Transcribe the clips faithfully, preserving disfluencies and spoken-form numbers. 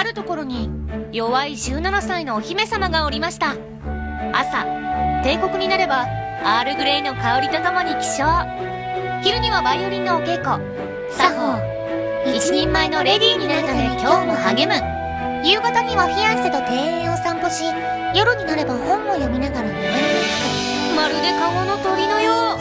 あるところに弱いじゅうななさいのお姫様がおりました。朝帝国になればアールグレイの香りとともに起床、昼にはバイオリンのお稽古、作法、一人前のレディーになるため今日も励む。夕方にはフィアンセと庭園を散歩し、夜になれば本を読みながら眠りにつく。まるで籠の鳥のよう。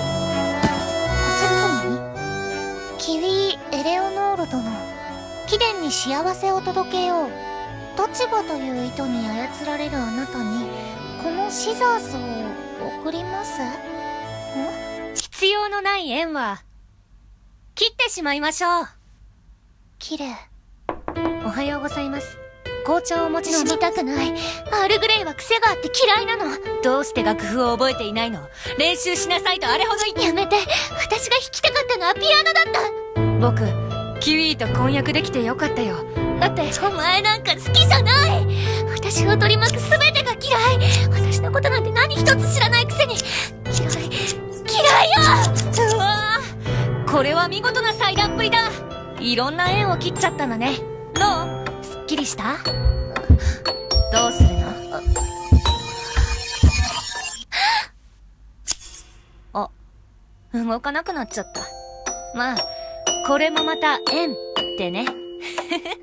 小包キウィ・エレオノール殿、貴殿に幸せを届けよう。立場という糸に操られるあなたにこのシザーズを送ります。ん？必要のない縁は切ってしまいましょう。綺麗。おはようございます。紅茶をお持ちの。飲みたくない。アールグレイは癖があって嫌いなの。どうして楽譜を覚えていないの？練習しなさいとあれほど言って。やめて。私が弾きたかったのはピアノだった。僕キウィと婚約できてよかったよ。だってお前なんか好きじゃない。私を取り巻く全てが嫌い。私のことなんて何一つ知らないくせに嫌い嫌いよ。うわー、これは見事な裁断っぷりだ。いろんな縁を切っちゃったんだね。どう？すっきりした？どうするの？あ、動かなくなっちゃった。まあこれもまた縁ってね。